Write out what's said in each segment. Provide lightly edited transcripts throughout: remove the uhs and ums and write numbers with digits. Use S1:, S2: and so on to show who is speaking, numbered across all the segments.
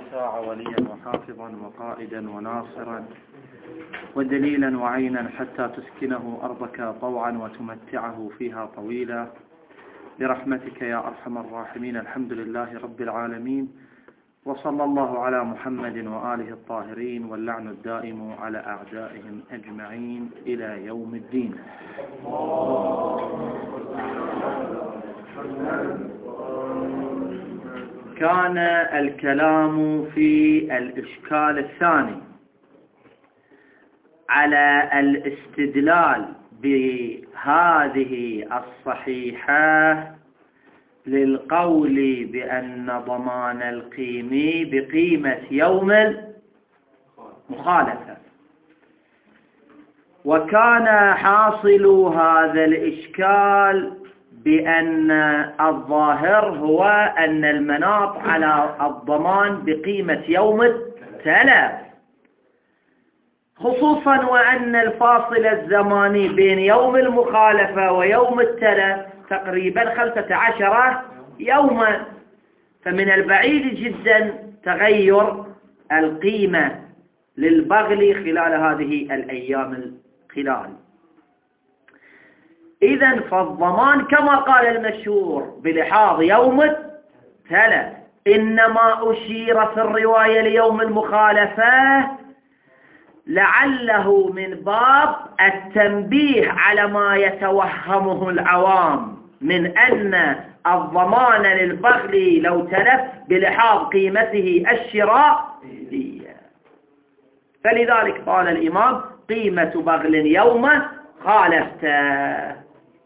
S1: وساع وليا وحافظا وقائدا وناصرا ودليلا وعينا حتى تسكنه أرضك طوعا وتمتعه فيها طويلا برحمتك يا أرحم الراحمين. الحمد لله رب العالمين، وصلى الله على محمد وآله الطاهرين، واللعن الدائم على أعدائهم أجمعين إلى يوم الدين. كان الكلام في الإشكال الثاني على الاستدلال بهذه الصحيحة للقول بأن ضمان القيمي بقيمة يوم المخالفة، وكان حاصل هذا الإشكال بأن الظاهر هو أن المناط على الضمان بقيمة يوم التلف، خصوصا وأن الفاصل الزماني بين يوم المخالفة ويوم التلف تقريبا 15 يوما، فمن البعيد جدا تغير القيمة للبغل خلال هذه الأيام الخلال. إذن فالضمان كما قال المشهور بلحاظ يوم التلف، إنما أشير في الرواية ليوم المخالفة لعله من باب التنبيه على ما يتوهمه العوام من أن الضمان للبغل لو تلف بلحاظ قيمته الشرائية، فلذلك قال الإمام قيمة بغل يوم خالفته.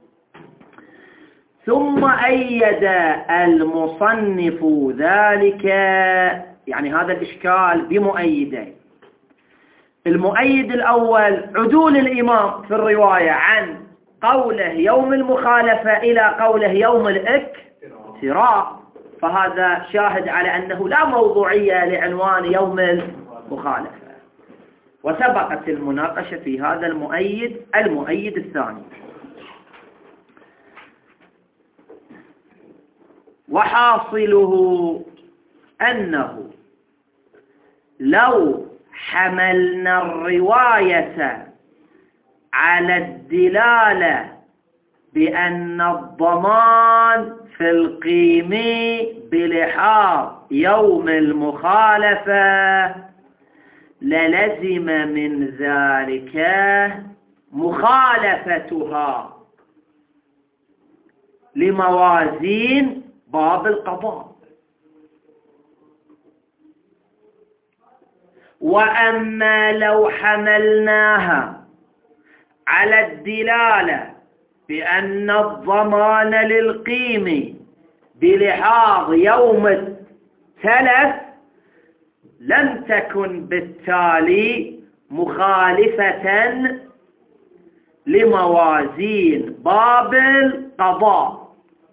S1: ثم أيد المصنف ذلك، يعني هذا الإشكال بمؤيدين. المؤيد الأول عدول الإمام في الرواية عن قوله يوم المخالفة إلى قوله يوم الاكتراء، فهذا شاهد على أنه لا موضوعية لعنوان يوم المخالفة، وسبقت المناقشة في هذا المؤيد الثاني. وحاصله أنه لو حملنا الرواية على الدلالة بأن الضمان في القيم بلحاظ يوم المخالفة للزم من ذلك مخالفتها لموازين باب القضاء. وأما لو حملناها على الدلالة بأن الضمان للقيم بلحاظ يوم التلف لم تكن بالتالي مخالفة لموازين باب القضاء.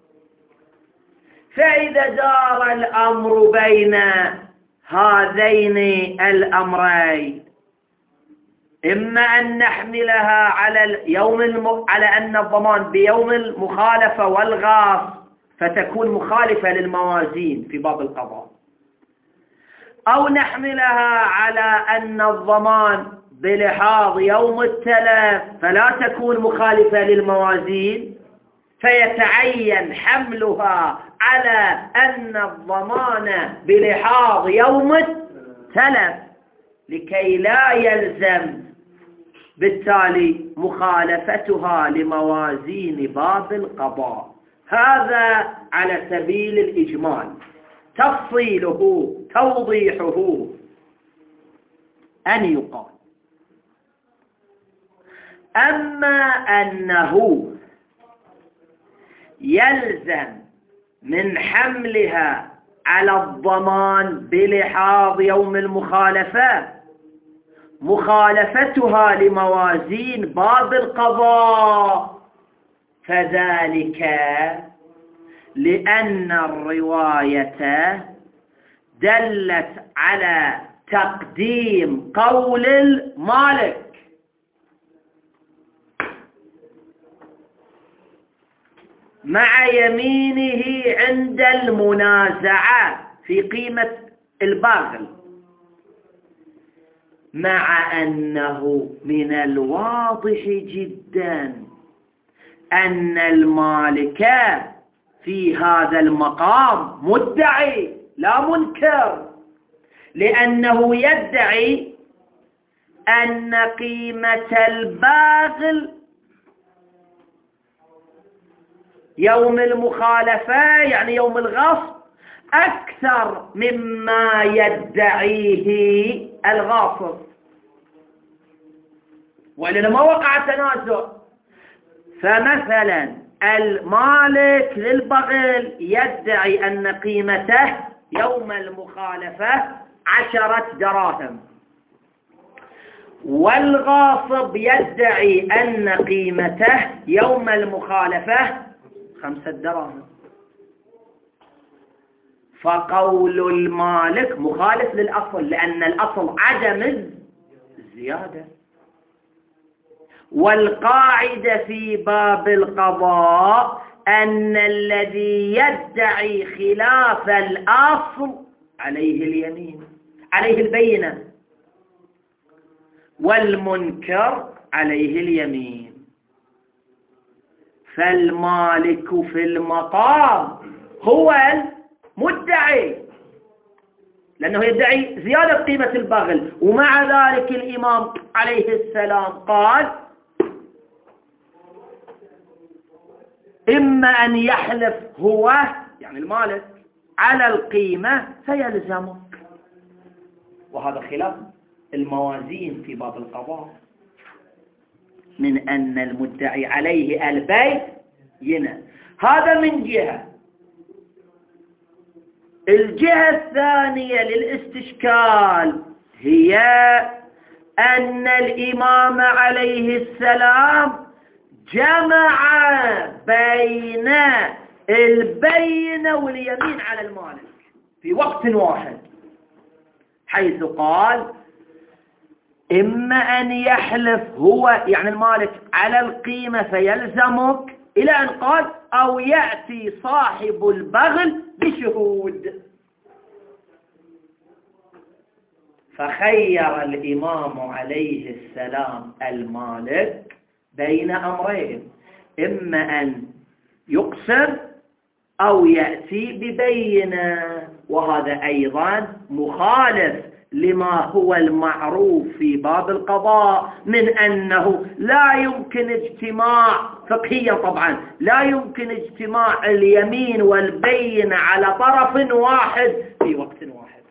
S1: فإذا دار الأمر بين هذين الأمرين، إما أن نحملها على أن الضمان بيوم المخالفة والغاص فتكون مخالفة للموازين في باب القضاء، أو نحملها على أن الضمان بلحاظ يوم التلف فلا تكون مخالفة للموازين، فيتعين حملها على أن الضمان بلحاظ يوم التلف لكي لا يلزم بالتالي مخالفتها لموازين باب القضاء. هذا على سبيل الإجمال. تفصيله توضيحه أن يقال أما أنه يلزم من حملها على الضمان بلحاظ يوم المخالفة مخالفتها لموازين باب القضاء، فذلك لأن الرواية دلت على تقديم قول المالك مع يمينه عند المنازعة في قيمة
S2: الباغل، مع أنه من الواضح جدا أن المالك في هذا المقام مدعي لا منكر، لأنه يدعي أن قيمة الباغل يوم المخالفة يعني يوم الغصب أكثر مما يدعيه الغاصب، وإلا ما وقع تنازع. فمثلا المالك للبغل يدعي أن قيمته يوم المخالفة 10 دراهم، والغاصب يدعي أن قيمته يوم المخالفة 5 دراهم، فقول المالك مخالف للأصل، لأن الأصل عدم الزيادة. والقاعدة في باب القضاء أن الذي يدعي خلاف الأصل عليه اليمين، عليه البينة، والمنكر عليه اليمين. فالمالك في المقام هو المدعي، لأنه يدعي زيادة قيمة البغل، ومع ذلك الإمام عليه السلام قال إما أن يحلف هو يعني المالك على القيمة فيلزمك، وهذا خلاف الموازين في باب القضاء، من أن المدعي عليه البينة. هذا من جهة. الجهة الثانية للاستشكال هي أن الإمام عليه السلام جمع بين البينة واليمين على المالك في وقت واحد، حيث قال إما أن يحلف هو يعني المالك على القيمة فيلزمك، إلى أن قال أو يأتي صاحب البغل بشهود. فخير الإمام عليه السلام المالك بين أمرين، إما أن يقسم أو يأتي ببينة، وهذا أيضا مخالف لما هو المعروف في باب القضاء من أنه لا يمكن اجتماع فقهيا، طبعا لا يمكن اجتماع اليمين والبينة على طرف واحد في وقت واحد.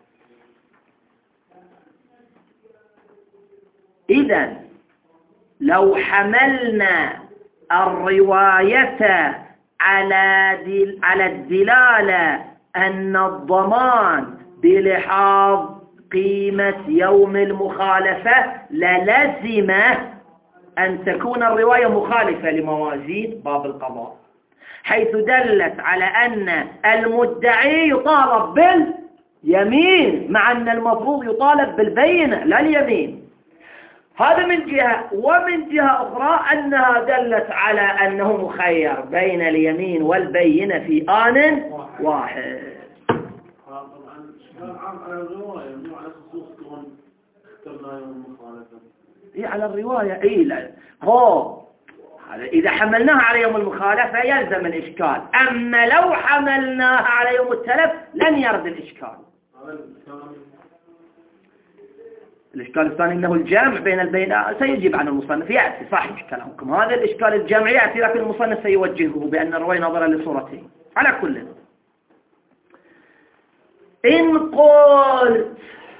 S2: إذن لو حملنا الرواية على الدلالة أن الضمان بلحاظ قيمة يوم المخالفة للزم أن تكون الرواية مخالفة لموازين باب القضاء، حيث دلت على أن المدعي يطالب باليمين مع أن المفروض يطالب بالبينة لا اليمين. هذا من جهة. ومن جهة أخرى أنها دلت على أنه مخير بين اليمين والبينة في آن واحد. على الرواية إيه لا هو إذا حملناها على يوم المخالفة يلزم الإشكال، أما لو حملناها على يوم التلف لن يرد الإشكال. الإشكال الثاني أنه الجامع بين البينة سيجيب عن المصنف، يأتي صحيح كلامكم، هذا الإشكال الجامع يأتي، لكن المصنف سيوجهه بأن الرواية نظرا لصورته. على كل، إن قلت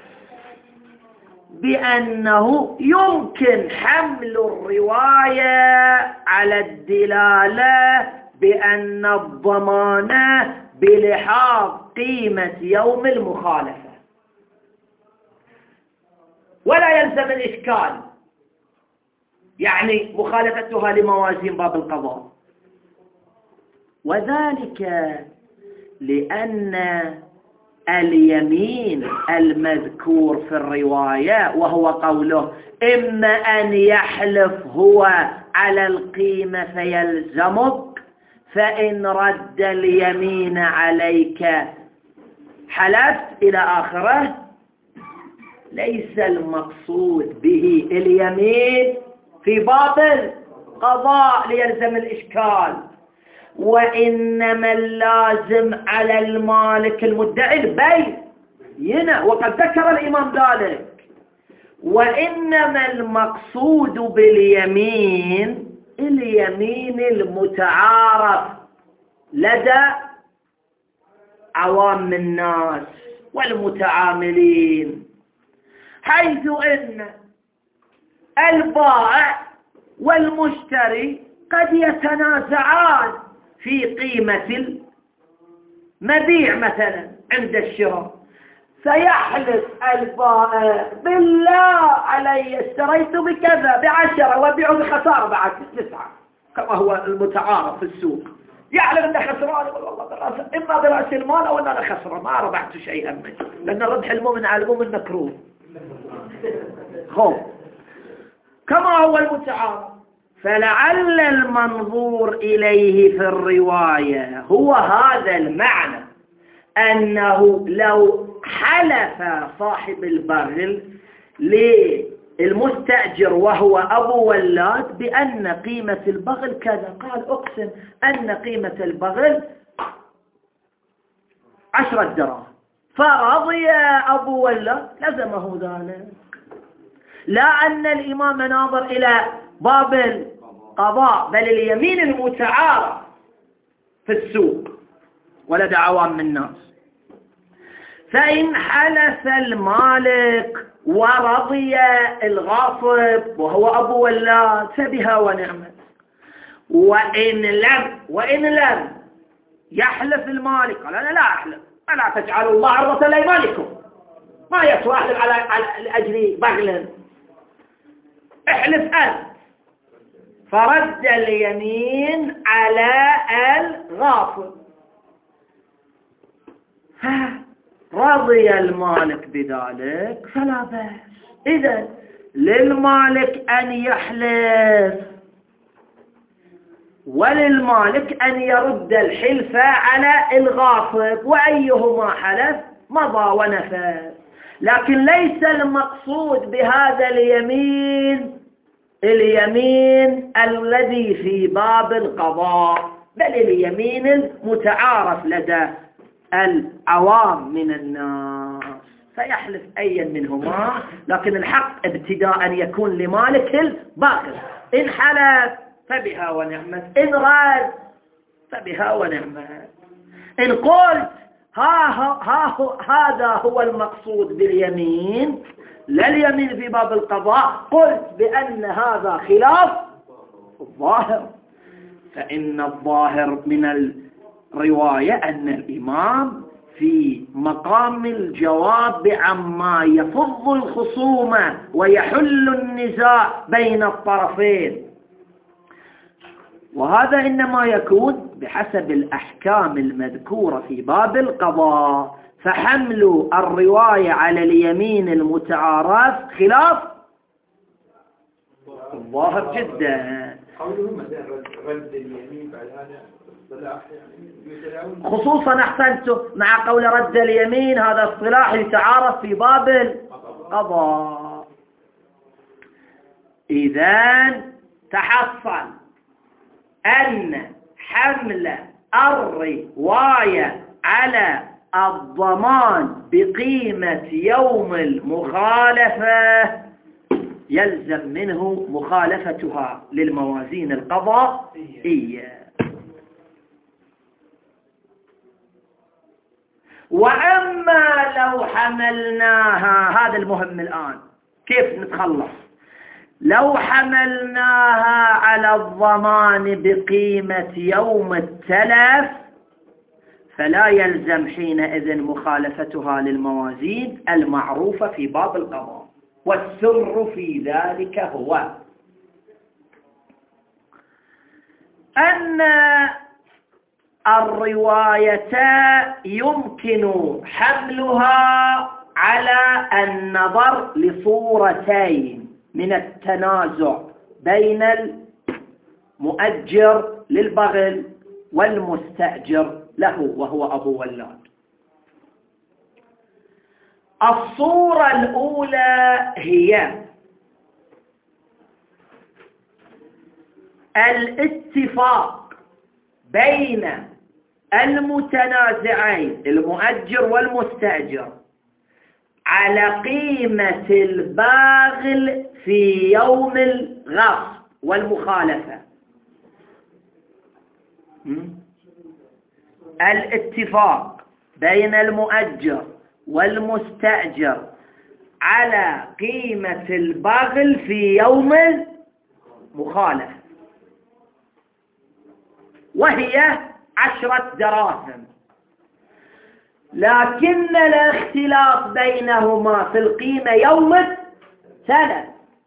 S2: بأنه يمكن حمل الرواية على الدلالة بأن الضمان بلحاظ قيمة يوم المخالفة ولا يلزم الإشكال، يعني مخالفتها لموازين باب القضاء، وذلك لأن اليمين المذكور في الرواية وهو قوله إما أن يحلف هو على القيمة فيلزمك، فإن رد اليمين عليك حلفت إلى آخره، ليس المقصود به اليمين في باب القضاء ليلزم الإشكال، وإنما اللازم على المالك المدعي البينة، وقد ذكر الإمام ذلك. وإنما المقصود باليمين اليمين المتعارف لدى عوام الناس والمتعاملين، حيث إن البائع والمشتري قد يتنازعان في قيمة المبيع مثلا عند الشراء، فيحلف البائع بالله علي اشتريت بكذا ب10 وبيعه بخسارة بعد 9 كما هو المتعارف في السوق، يعلم أنه خسران، يقول والله بالرأس إما برأس المال أو أنه خسران، ما ربحت شيئا منه، لأن ربح المؤمن على المؤمن مكروه خوف كما هو المتعارف. فلعل المنظور إليه في الرواية هو هذا المعنى، أنه لو حلف صاحب البغل للمستأجر وهو أبو ولاد بأن قيمة البغل كذا، قال أقسم أن قيمة البغل 10 دراهم، فرضي أبو ولاد لزمه ذلك، لا أن الإمام ناظر إلى باب القضاء بل اليمين المتعارف في السوق ولدى عوام الناس. فإن حلف المالك ورضي الغاصب وهو أبو ولاد فبها ونعمت، وإن لم يحلف المالك قال أنا لا أحلف، ألا تجعلوا الله عرضة لأيمانكم، ما يسوى أحلف على أجل بغل، احلف أنت، فرد اليمين على الغاصب، رضي المالك بذلك فلا بأس. إذن للمالك أن يحلف وللمالك أن يرد الحلف على الغاصب، وأيهما حلف مضى ونفذ. لكن ليس المقصود بهذا اليمين الذي في باب القضاء، بل اليمين المتعارف لدى العوام من الناس، فيحلف أيا منهما، لكن الحق ابتداء يكون لمالك الباقي، إن حلف فبها ونعمت، إن رد فبها ونعمت. إن قلت هذا هو المقصود باليمين لا اليمين في باب القضاء، قلت بأن هذا خلاف الظاهر، فإن الظاهر من الرواية أن الإمام في مقام الجواب عما يفض الخصومة ويحل النزاع بين الطرفين، وهذا إنما يكون بحسب الأحكام المذكورة في باب القضاء. فحمل الرواية على اليمين المتعارف خلاف الظاهر جدا.
S3: قولهم رد اليمين بعد هذا اصطلاح
S2: خصوصا أحسنت مع قول رد اليمين، هذا اصطلاح يتعارف في باب القضاء. إذن تحصل أن حمل الرواية على الضمان بقيمة يوم المخالفة يلزم منه مخالفتها للموازين القضائية. وأما لو حملناها، هذا المهم الآن، كيف نتخلص؟ لو حملناها على الضمان بقيمة يوم التلف فلا يلزم حينئذ مخالفتها للموازين المعروفة في باب القضاء. والسر في ذلك هو أن الرواية يمكن حملها على النظر لصورتين من التنازع بين المؤجر للبغل والمستأجر له وهو أبو ولاد. الصورة الأولى هي الاتفاق بين المتنازعين المؤجر والمستأجر على قيمة الباغل في يوم الغصب والمخالفة. الاتفاق بين المؤجر والمستأجر على قيمة الباغل في يوم المخالفة، وهي 10 دراهم، لكن الاختلاف بينهما في القيمة يوم التلف.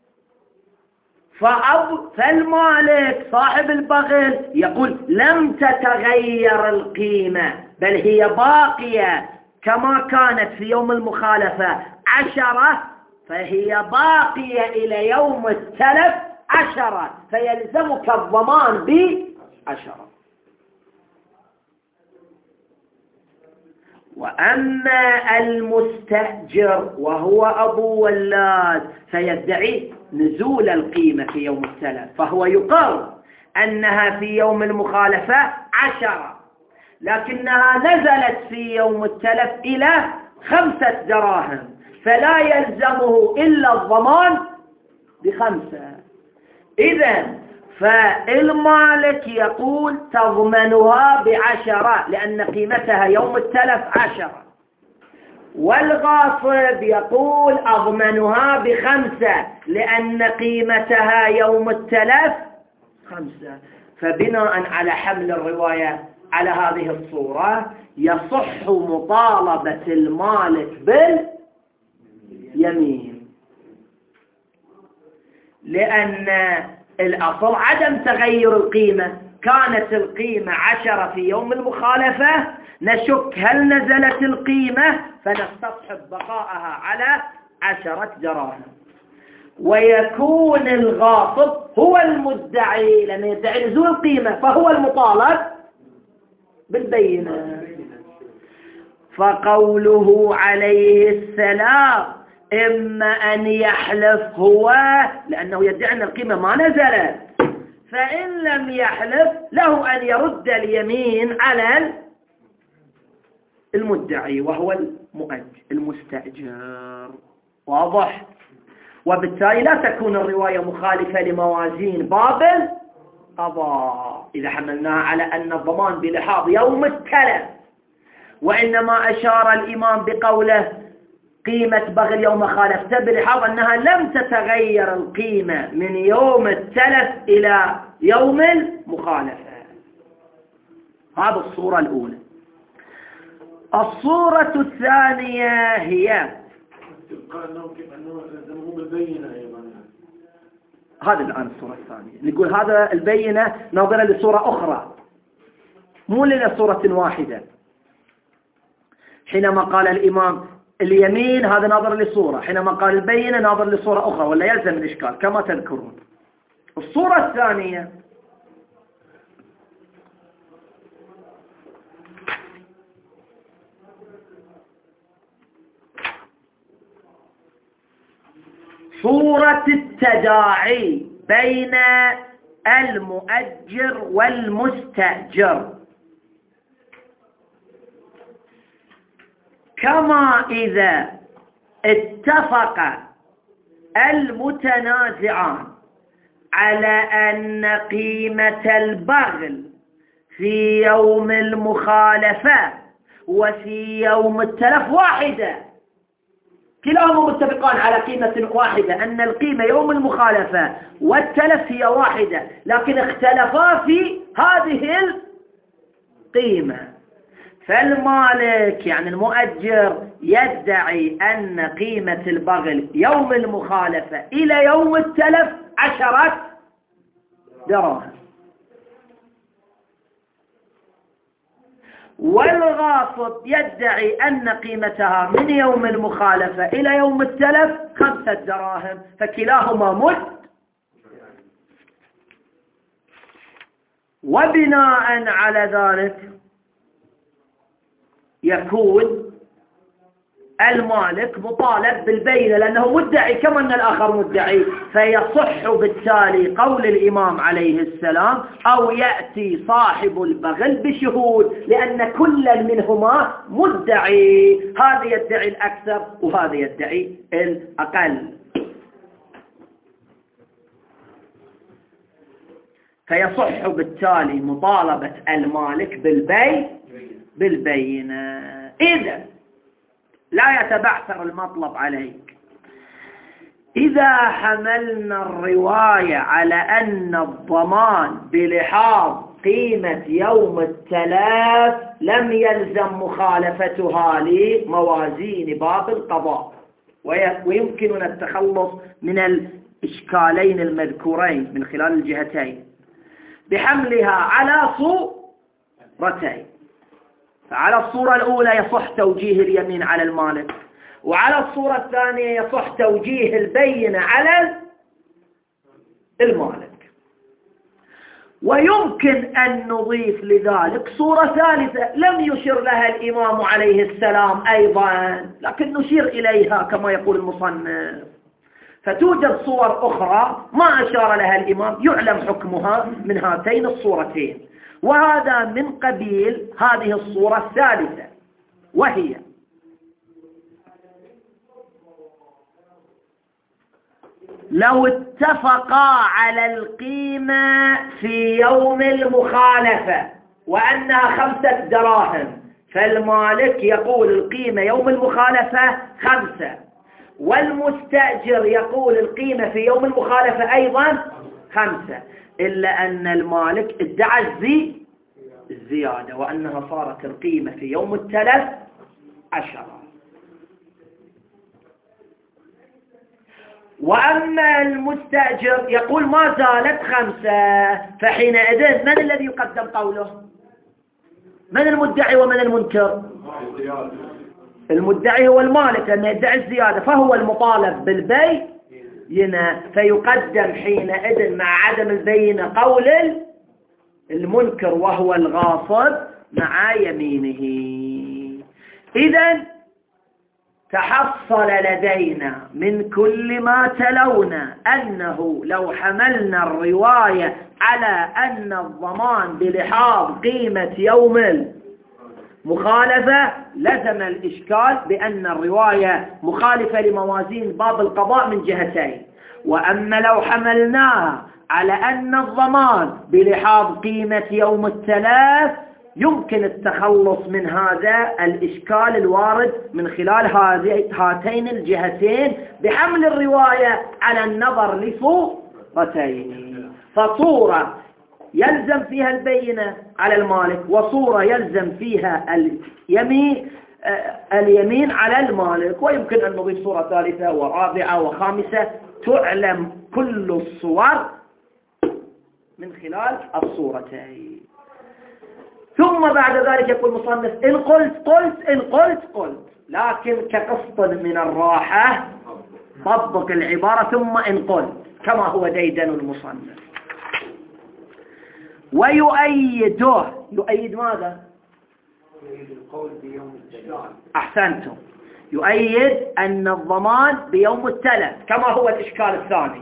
S2: فالمالك صاحب البغل يقول لم تتغير القيمة، بل هي باقية كما كانت في يوم المخالفة 10، فهي باقية إلى يوم التلف 10، فيلزمك الضمان ب10. وأما المستأجر وهو أبو ولاد فيدعي نزول القيمة في يوم التلف، فهو يقر أنها في يوم المخالفة 10، لكنها نزلت في يوم التلف إلى 5 دراهم، فلا يلزمه إلا الضمان ب5. إذن فالمالك يقول تضمنها ب10 لأن قيمتها يوم التلف 10، والغاصب يقول أضمنها ب5 لأن قيمتها يوم التلف 5. فبناء على حمل الرواية على هذه الصورة يصح مطالبة المالك باليمين، لأن الأصل عدم تغير القيمة. كانت القيمة 10 في يوم المخالفة، نشك هل نزلت القيمة فنستصحب بقاءها على 10 دراهم، ويكون الغاصب هو المدعي لما يدعي نزول القيمة، فهو المطالب بالبينة. فقوله عليه السلام إما أن يحلف هو، لأنه يدعي أن القيمة ما نزلت، فإن لم يحلف له أن يرد اليمين على المدعي وهو المستأجر. واضح؟ وبالتالي لا تكون الرواية مخالفة لموازين باب القضاء إذا حملناها على أن الضمان بلحاظ يوم التلف، وإنما أشار الإمام بقوله قيمة بغل يوم خالفته بلحاظ أنها لم تتغير القيمة من يوم التلف إلى يوم المخالفة. هذه الصورة الأولى. الصورة الثانية هي هذا الآن الصورة الثانية، نقول هذا البينة ناظرة لصورة أخرى مو لصورة واحدة. حينما قال الإمام اليمين هذا ناظر لصورة، حينما قال البينة ناظر لصورة أخرى، ولا يلزم الإشكال كما تذكرون. الصورة الثانية صورة التداعي بين المؤجر والمستأجر، كما إذا اتفق المتنازعان على أن قيمة البغل في يوم المخالفة وفي يوم التلف واحدة، كلاهما متفقان على قيمة واحدة، أن القيمة يوم المخالفة والتلف هي واحدة، لكن اختلفا في هذه القيمة. فالمالك يعني المؤجر يدعي أن قيمة البغل يوم المخالفة إلى يوم التلف 10 دراهم، والغاصب يدعي أن قيمتها من يوم المخالفة إلى يوم التلف 5 دراهم، فكلاهما مد. وبناء على ذلك يكون المالك مطالب بالبينة لأنه مدعي كما أن الآخر مدعي، فيصح بالتالي قول الإمام عليه السلام أو يأتي صاحب البغل بشهود، لأن كل منهما مدعي، هذا يدعي الأكثر وهذا يدعي الأقل. فيصح بالتالي مطالبة المالك بالبينة. إذا لا يتبعثر المطلب عليك، إذا حملنا الرواية على أن الضمان بلحاظ قيمة يوم التلاف لم يلزم مخالفتها لموازين باب القضاء، ويمكننا التخلص من الإشكالين المذكورين من خلال الجهتين بحملها على صورتين. فعلى الصورة الأولى يصح توجيه اليمين على المالك، وعلى الصورة الثانية يصح توجيه البينة على المالك. ويمكن أن نضيف لذلك صورة ثالثة لم يشر لها الإمام عليه السلام أيضا، لكن نشير إليها كما يقول المصنف. فتوجد صور أخرى ما أشار لها الإمام يعلم حكمها من هاتين الصورتين، وهذا من قبيل هذه الصورة الثالثة، وهي لو اتفقا على القيمة في يوم المخالفة وأنها 5 دراهم، فالمالك يقول القيمة يوم المخالفة 5، والمستأجر يقول القيمة في يوم المخالفة أيضا 5، إلا أن المالك ادعى الزيادة وأنها صارت القيمة في يوم التلف 10. وأما المستأجر يقول ما زالت 5، فحينئذ من الذي يقدم قوله؟ من المدعي ومن المنكر؟ المدعي هو المالك لأنه يدعي الزيادة، فهو المطالب بالبينة، فيقدم حينئذ مع عدم البينة قول المنكر وهو الغاصب مع يمينه. إذن تحصل لدينا من كل ما تلونا أنه لو حملنا الرواية على أن الضمان بلحاظ قيمة يوم المخالفة لزم الإشكال بأن الرواية مخالفة لموازين باب القضاء من جهتين. وأما لو حملناها على أن الضمان بلحاظ قيمة يوم التلاف يمكن التخلص من هذا الإشكال الوارد من خلال هاتين الجهتين بحمل الرواية على النظر لصورتين. فصورة يلزم فيها البينة على المالك، وصورة يلزم فيها اليمين على المالك، ويمكن أن نضيف صورة ثالثة ورابعة وخامسة تعلم كل الصور من خلال الصورتين. ثم بعد ذلك يقول المصنف إن قلت قلت إن قلت قلت، لكن كقسط من الراحة طبق العبارة ثم إن قلت كما هو ديدن المصنف. ويؤيده، يؤيد ماذا؟
S3: يؤيد القول بيوم التلف.
S2: أحسنتم، يؤيد أن الضمان بيوم التلف كما هو الإشكال الثاني.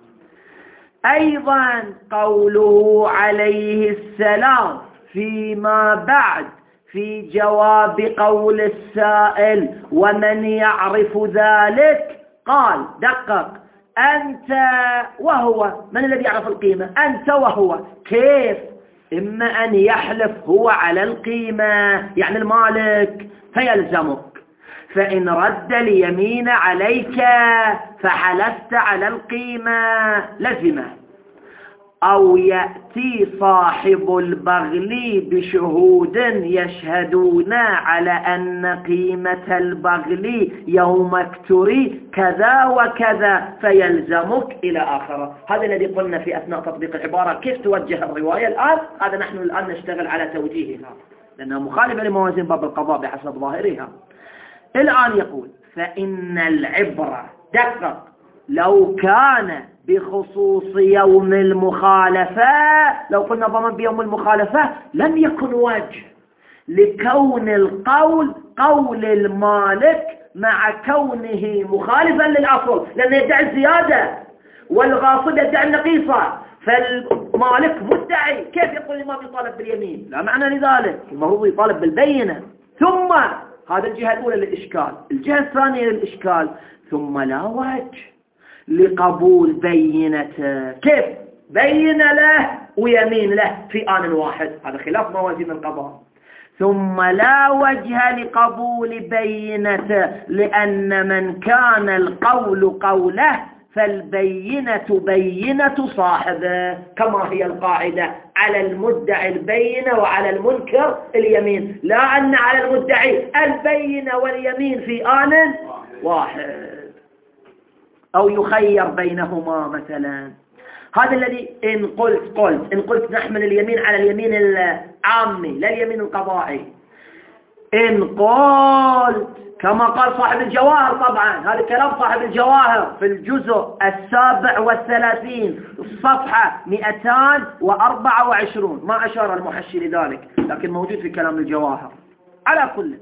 S2: أيضا قوله عليه السلام فيما بعد في جواب قول السائل ومن يعرف ذلك، قال دقق أنت وهو، من الذي يعرف القيمة؟ أنت وهو. كيف؟ إما أن يحلف هو على القيمة يعني المالك فيلزمك، فإن رد اليمين عليك فحلفت على القيمة لزمه، أو يأتي صاحب البغل بشهود يشهدون على أن قيمة البغل يوم اكتري كذا وكذا فيلزمك إلى آخره. هذا الذي قلنا في أثناء تطبيق العبارة كيف توجه الرواية الآن. هذا نحن الآن نشتغل على توجيهها لأنها مخالفة لموازين باب القضاء بحسب ظاهرها. الآن يقول فإن العبرة دقق لو كان بخصوص يوم المخالفة، لو قلنا ضمان بيوم المخالفة لم يكن وجه لكون القول قول المالك مع كونه مخالفا للأصل، لأنه يدعي الزيادة والغاصب يدعي النقيصة، فالمالك مدعي، كيف يقول الإمام يطالب باليمين؟ لا معنى لذلك، المفروض يطالب بالبينة. ثم هذا الجهة الأولى للإشكال. الجهة الثانية للإشكال ثم لا وجه لقبول بينته. كيف؟ بين له ويمين له في آن واحد، هذا خلاف موازين القضاء. ثم لا وجه لقبول بينته، لأن من كان القول قوله فالبينة بينة صاحبه، كما هي القاعدة: على المدعي البينة وعلى المنكر اليمين، لا أن على المدعي البينة واليمين في آن واحد أو يخير بينهما مثلا. هذا الذي إن قلت نحمل اليمين على اليمين العامي لا اليمين القضائي. إن قلت كما قال صاحب الجواهر، طبعا هذا كلام صاحب الجواهر في الجزء 37 الصفحة 224، ما أشار المحشي لذلك لكن موجود في كلام الجواهر. على كل،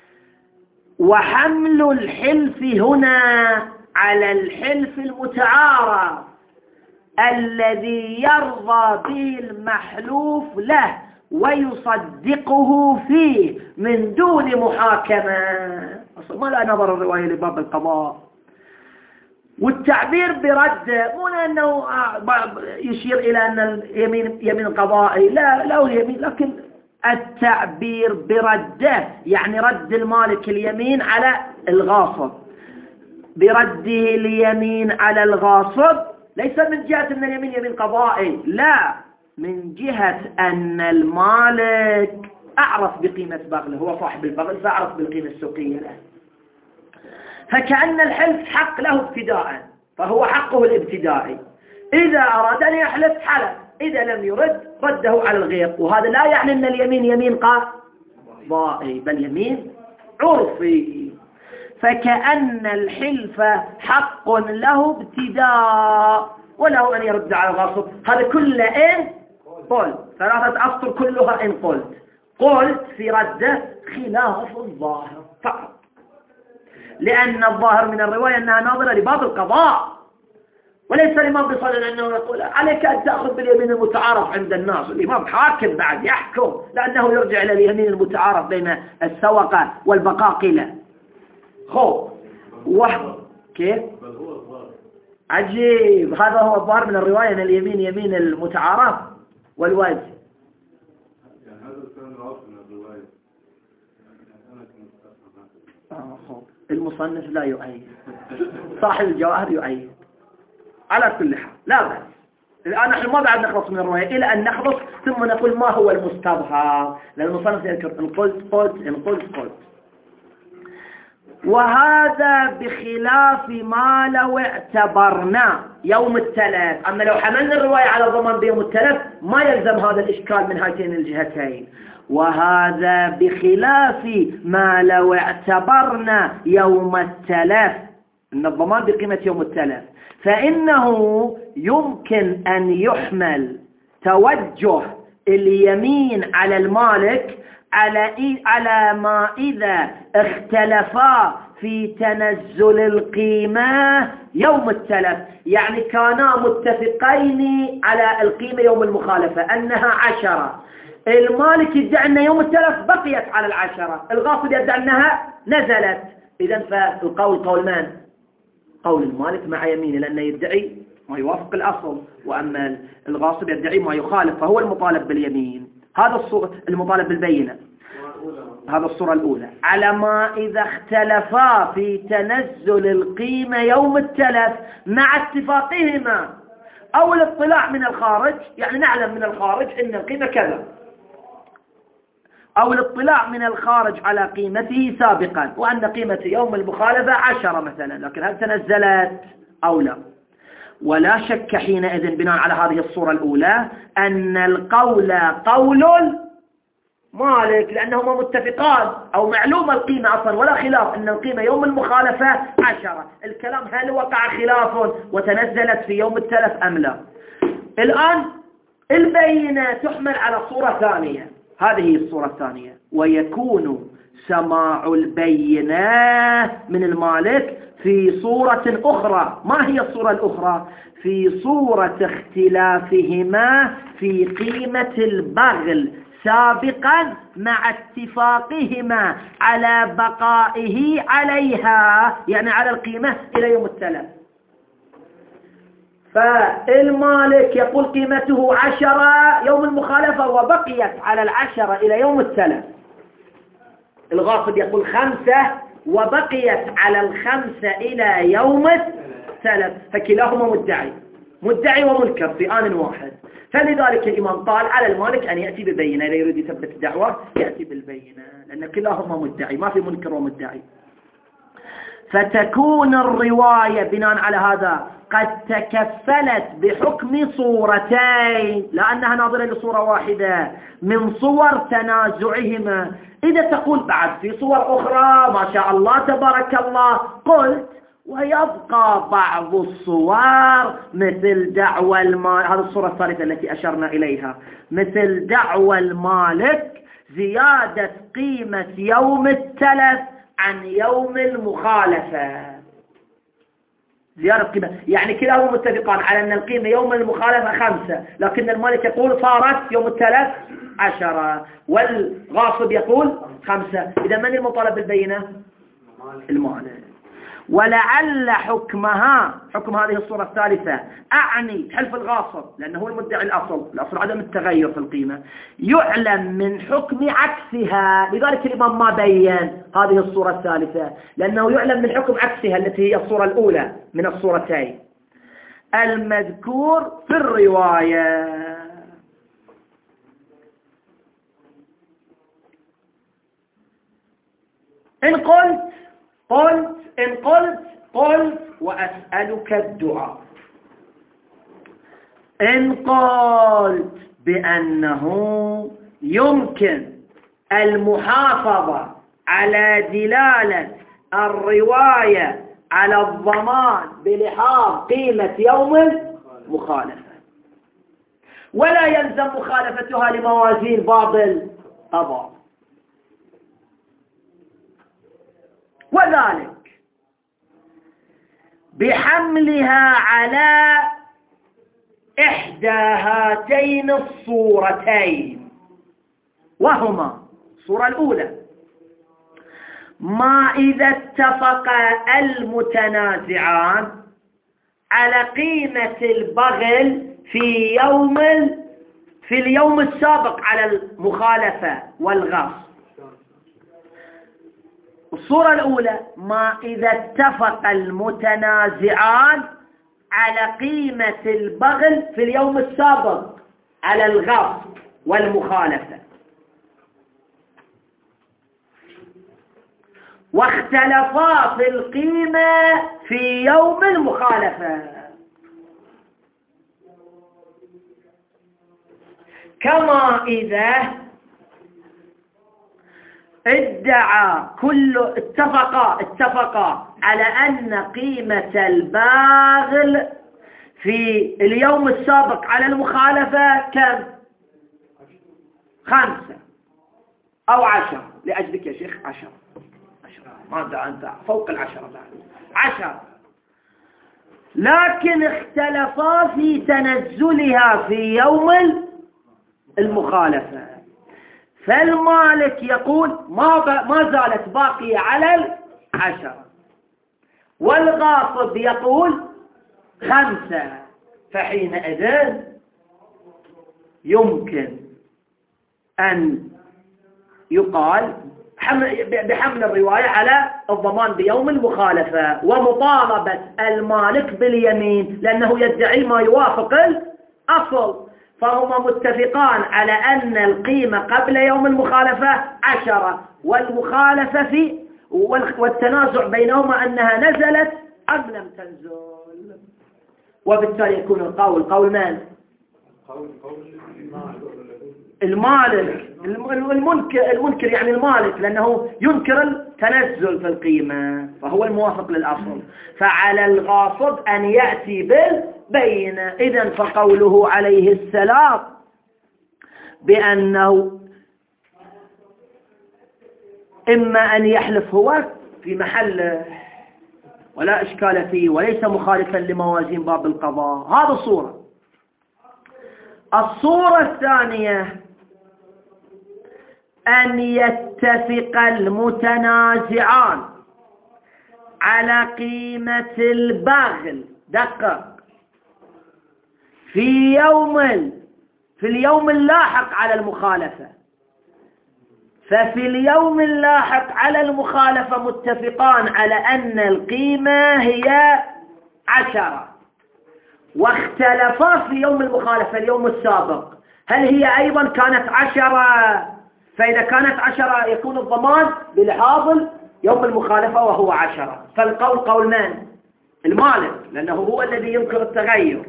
S2: وحمل الحلف هنا على الحلف المتعارف الذي يرضى به المحلوف له ويصدقه فيه من دون محاكمة. ما لا نظر الرواية لباب القضاء. والتعبير برده مو لأنه يشير إلى أن اليمين يمين القضائي، لا اليمين، لكن التعبير برده يعني رد المالك اليمين على الغاصب، برده اليمين على الغاصب ليس من جهة أن اليمين يمين قضائي، لا، من جهة أن المالك أعرف بقيمة بغله، هو صاحب البغل فأعرف بالقيمة السوقية له، فكأن الحلف حق له ابتداء، فهو حقه الابتدائي. إذا أراد أن يحلف حلف، إذا لم يرد رده على الغير. وهذا لا يعني أن اليمين يمين قضائي بل يمين عرفي. فكأن الحلف حق له ابتداء وله أن يرد على الغاصب. هذا كله إن قلت، 3 أسطر كلها إن قلت في رده خلاف الظاهر فقط، لأن الظاهر من الرواية أنها ناظرة لباب القضاء، وليس الإمام بصدد أنه يقول عليك أن تأخذ باليمين المتعارف عند الناس. الإمام حاكم بعد يحكم، لأنه يرجع إلى اليمين المتعارف بين السوقة والبقاقلة. كيف؟ عجيب، هذا هو الظاهر من الرواية أن اليمين يمين المتعارف والوجه.
S4: يعني هذا كان العصر من الرواية.
S2: المصنف لا يؤيد، صاحب الجواهر يؤيد. على كل حال لا بأس. الآن نحن ما بعد نخلص من الرواية إلى أن نخلص ثم نقول ما هو المستظهر، لأن المصنف يذكر إن قلت. وهذا بخلاف ما لو اعتبرنا يوم التلف. أما لو حملنا الرواية على ضمان بيوم التلف ما يلزم هذا الإشكال من هاتين الجهتين. وهذا بخلاف ما لو اعتبرنا يوم التلف، أن الضمان بقيمة يوم التلف، فإنه يمكن أن يحمل توجه اليمين على المالك على ما إذا اختلفا في تنزل القيمة يوم التلف، يعني كانا متفقين على القيمة يوم المخالفة أنها 10، المالك يدعي أن يوم التلف بقيت على 10، الغاصب يدعي أنها نزلت. إذن فالقول قول من؟ قول المالك مع يمينه، لأنه يدعي ما يوافق الأصل، وأما الغاصب يدعي ما يخالف، فهو المطالب باليمين. هذا الصورة المطالب بالبينة، هذا الصورة الأولى. على ما إذا اختلفا في تنزل القيمة يوم التلف مع اتفاقهما، أو الاطلاع من الخارج، يعني نعلم من الخارج إن القيمة كذا، أو الاطلاع من الخارج على قيمته سابقا، وأن قيمة يوم المخالفة 10 مثلا، لكن هل تنزلت أو لا؟ ولا شك حينئذ بناء على هذه الصورة الأولى أن القول قول مالك، لأنهما متفقان أو معلوم القيمة أصلا، ولا خلاف أن القيمة يوم المخالفة 10. الكلام هل وقع خلاف وتنزلت في يوم التلف أم لا؟ الآن البينة تحمل على صورة ثانية، هذه الصورة الثانية، ويكون سماع البينة من المالك في صورة أخرى. ما هي الصورة الأخرى؟ في صورة اختلافهما في قيمة البغل سابقا مع اتفاقهما على بقائه عليها، يعني على القيمة إلى يوم التلف. فالمالك يقول قيمته 10 يوم المخالفة وبقيت على 10 إلى يوم التلف. الغاصب يقول 5 وبقيت على 5 إلى يوم التلف، فكلاهما مدعي ومنكر في آن واحد. فلذلك الإمام قال على المالك أن يأتي ببينة، إذا يريد يثبت الدعوة يأتي بالبينة، لأن كلاهما مدعي، ما في منكر ومدعي. فتكون الرواية بناء على هذا قد تكفلت بحكم صورتين، لأنها ناظرة لصورة واحدة من صور تنازعهما. إذا تقول بعد في صور أخرى ما شاء الله تبارك الله، قلت ويبقى بعض الصور مثل دعوى المال، هذه الصورة الثالثة التي أشرنا إليها، مثل دعوى المالك زيادة قيمة يوم التلف عن يوم المخالفة. زيادة قيمة، يعني كلاهما متفقان على أن القيمة يوم المخالفة 5، لكن المالك يقول صارت يوم التلف 10 والغاصب يقول 5. إذا من المطالب بالبينة؟ المالك. ولعل حكم هذه الصورة الثالثة، أعني حلف الغاصب لأنه هو المدعي الأصل عدم التغير في القيمة، يعلم من حكم عكسها. لذلك الإمام ما بين هذه الصورة الثالثة، لأنه يعلم من حكم عكسها التي هي الصورة الأولى من الصورتين المذكور في الرواية. إن قلت وأسألك الدعاء. إن قلت بأنه يمكن المحافظة على دلالة الرواية على الضمان بلحاظ قيمة يوم المخالفة، ولا يلزم مخالفتها لموازين باطل أضاف، وذلك بحملها على إحدى هاتين الصورتين، وهما الصورة الأولى ما إذا اتفق المتنازعان على قيمة البغل في اليوم السابق على المخالفة والغصب. الصورة الأولى ما إذا اتفق المتنازعان على قيمة البغل في اليوم السابق على الغصب والمخالفة، واختلفا في القيمة في يوم المخالفة، كما إذا اتفقا على أن قيمة الباغل في اليوم السابق على المخالفة كم؟ 5 أو 10. لأجلك يا شيخ 10 ما أنت فوق 10 بعد 10، لكن اختلفا في تنزلها في يوم المخالفة. فالمالك يقول ما زالت باقية على 10، والغاصب يقول 5. فحينئذ يمكن أن يقال بحمل الرواية على الضمان بيوم المخالفة ومطالبة المالك باليمين، لأنه يدعي ما يوافق الأصل. فهما متفقان على أن القيمة قبل يوم المخالفة 10، والمخالفة والتنازع بينهما أنها نزلت أم لم تنزل، وبالتالي يكون القول من؟ المالك. المنكر يعني المالك، لأنه ينكر التنزل في القيمة فهو الموافق للأصل. فعلى الغاصب أن يأتي بالبينة. إذن فقوله عليه السلام بأنه إما أن يحلف هو في محله ولا إشكال فيه وليس مخالفا لموازين باب القضاء. هذا صورة. الصورة الثانية أن يتفق المتنازعان على قيمة البغل، دقق، في اليوم اللاحق على المخالفة. ففي اليوم اللاحق على المخالفة متفقان على أن القيمة هي 10، واختلفا في يوم المخالفة اليوم السابق هل هي أيضا كانت 10. فإذا كانت 10 يكون الضمان بلحاظ يوم المخالفة وهو 10. فالقول قول من؟ المالك، لأنه هو الذي ينكر التغير.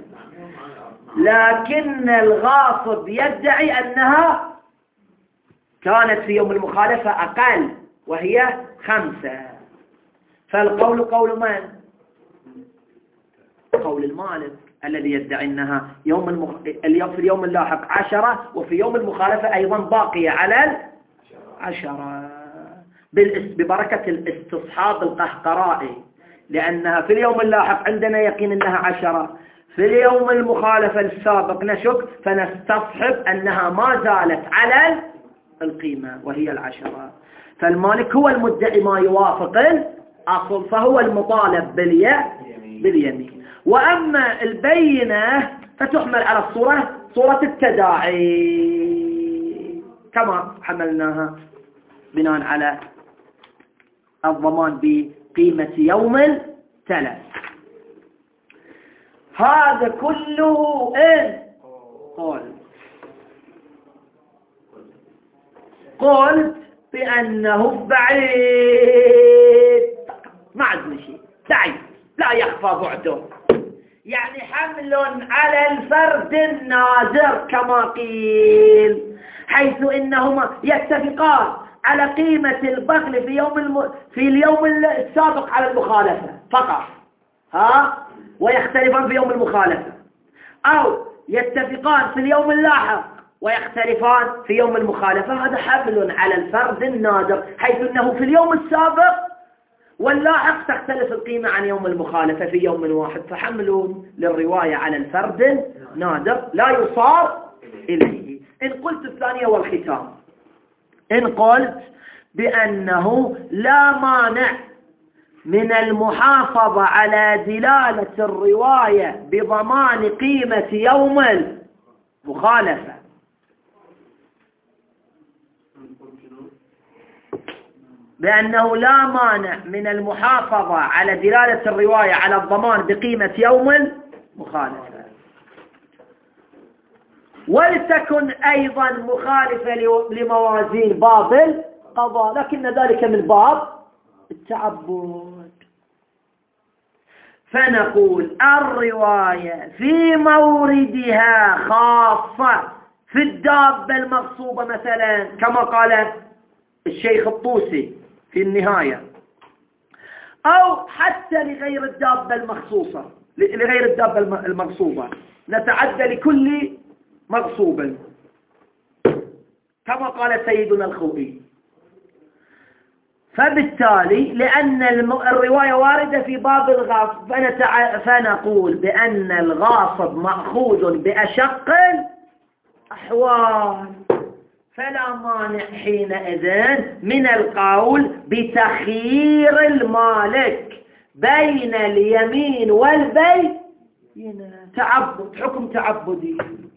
S2: لكن الغاصب يدعي أنها كانت في يوم المخالفة أقل وهي 5. فالقول قول من؟ قول المالك الذي يدعي أنها في اليوم اللاحق 10 وفي يوم المخالفة أيضا باقية على 10 ببركة الاستصحاب القهقرائي، لأنها في اليوم اللاحق عندنا يقين أنها 10، في اليوم المخالفة السابق نشك فنستصحب أنها ما زالت على القيمة وهي 10. فالمالك هو المدعي ما يوافق الأصل، فهو المطالب باليمين. وأما البينة فتحمل على صورة التداعي كما حملناها بناء على الضمان بقيمة يوم التلف. هذا كله قلت بأنه بعيد، ما عندنا شيء، بعيد لا يخفى بعده، يعني حمل على الفرد الناظر كما قيل، حيث إنهما يتفقان على قيمة البغل في اليوم السابق على المخالفة فقط، ويختلفان في يوم المخالفة، أو يتفقان في اليوم اللاحق ويختلفان في يوم المخالفة. هذا حمل على الفرد النادر، حيث أنه في اليوم السابق واللاحق تختلف القيمة عن يوم المخالفة في يوم واحد، فحمل للرواية على الفرد نادر لا يصار إليه. إن قلت الثانية والختام، إن قلت بأنه لا مانع من المحافظة على دلالة الرواية بضمان قيمة يوم المخالفة، بأنه لا مانع من المحافظة على دلالة الرواية على الضمان بقيمة يوم المخالفة، ولتكن أيضا مخالفة لموازين باب القضاء، لكن ذلك من باب التعبد. فنقول الرواية في موردها خاصة في الدابة المغصوبة مثلا كما قال الشيخ الطوسي في النهاية، أو حتى لغير الدابة المخصوصة، لغير الدابة المغصوبة، نتعدى لكل مغصوب كما قال سيدنا الخوئي. فبالتالي لأن الرواية واردة في باب الغاصب فنقول بأن الغاصب مأخوذ بأشق الأحوال، فلا مانع حينئذ من القول بتخيير المالك بين اليمين والبينة، تعبد، حكم تعبدي،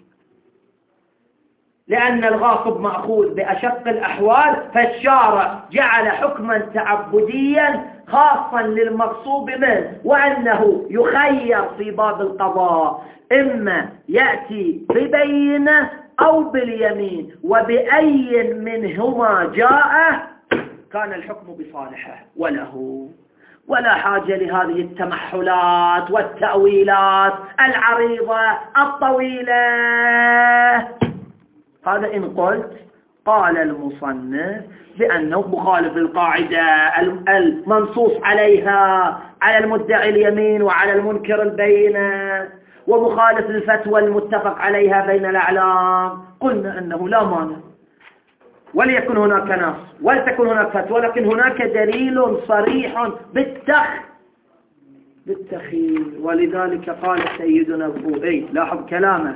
S2: لأن الغاصب مأخوذ بأشق الأحوال، فالشارع جعل حكما تعبديا خاصا للمغصوب منه، وأنه يخير في باب القضاء إما يأتي ببينة أو باليمين، وبأي منهما جاء كان الحكم بصالحه وله، ولا حاجة لهذه التمحلات والتأويلات العريضة الطويلة. هذا إن قلت. قال المصنف بأنه مخالف القاعدة المنصوص عليها على المدعي اليمين وعلى المنكر البينة، ومخالف الفتوى المتفق عليها بين الأعلام. قلنا أنه لا مانع وليكن هناك نص ولتكن هناك فتوى، ولكن هناك دليل صريح بالتخيير. ولذلك قال سيدنا الخوئي، لاحظ كلامه،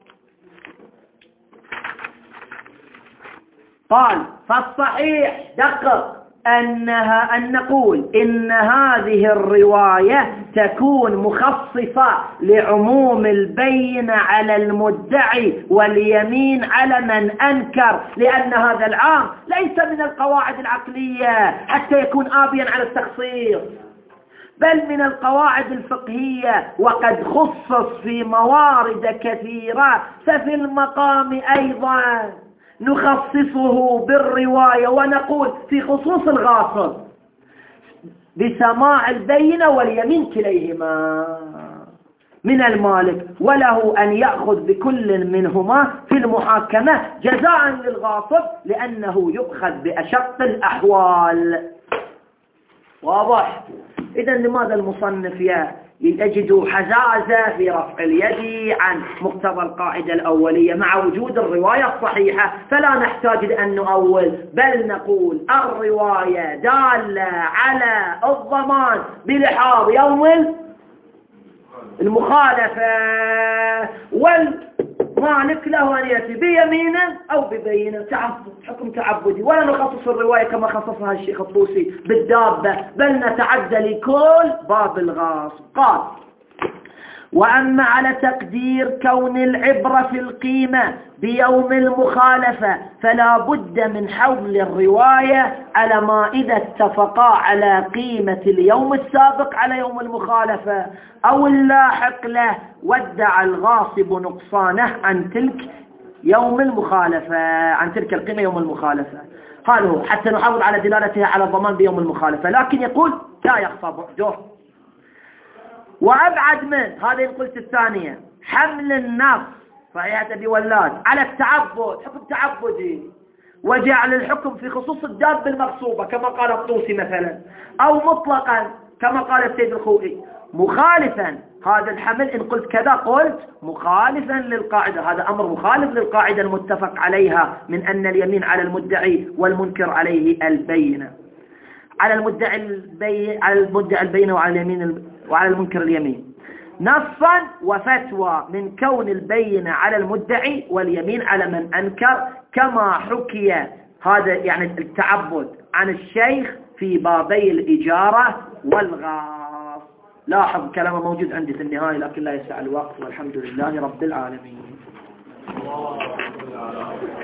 S2: قال فالصحيح دقق أن نقول إن هذه الرواية تكون مخصصة لعموم البين على المدعي واليمين على من أنكر، لأن هذا العام ليس من القواعد العقلية حتى يكون آبيا على التخصيص، بل من القواعد الفقهية، وقد خصص في موارد كثيرة، ففي المقام أيضا نخصصه بالرواية ونقول في خصوص الغاصب بسماع البينة واليمين كليهما من المالك، وله أن يأخذ بكل منهما في المحاكمة جزاء للغاصب لأنه يؤخذ بأشق الأحوال. واضح؟ إذن لماذا المصنف يجد حزازة في رفع اليد عن مقتضى القاعدة الأولية مع وجود الرواية الصحيحة؟ فلا نحتاج أن نؤول، بل نقول الرواية دالة على الضمان بلحاظ يوم المخالفة، والمالك له أن يأتي بيمينه أو ببينه، حكم تعبدي، ولا نخصص الرواية كما خصصها الشيخ الطوسي بالدابة، بل نتعدى لكل باب الغاصب. قال وأما على تقدير كون العبرة في القيمة بيوم المخالفة فلا بد من حول الرواية على ما إذا اتفقا على قيمة اليوم السابق على يوم المخالفة أو اللاحق له، وادعى الغاصب نقصانه عن تلك يوم المخالفة، عن تلك القيمة يوم المخالفة، قالوا حتى نحافظ على دلالتها على الضمان بيوم المخالفة، لكن يقول لا يخفى بعده. وأبعد من هذه قلت الثانية حمل النص صحيحة أبي ولاد على التعبد، حكم تعبدي، وجعل الحكم في خصوص الدابة المغصوبة كما قال الطوسي مثلا، أو مطلقا كما قال السيد الخوئي، مخالفا هذا الحمل إن قلت كذا قلت مخالفا للقاعدة، هذا أمر مخالف للقاعدة المتفق عليها من أن اليمين على المدعي والمنكر عليه البينة، على المدعي البينة وعلى اليمين وعلى المنكر اليمين، نصا وفتوى من كون البينة على المدعي واليمين على من أنكر، كما حكي هذا يعني التعبد عن الشيخ في بابي الإجارة والغاص. لاحظ كلامه موجود عندي في النهاية لكن لا يسع الوقت، والحمد لله رب العالمين.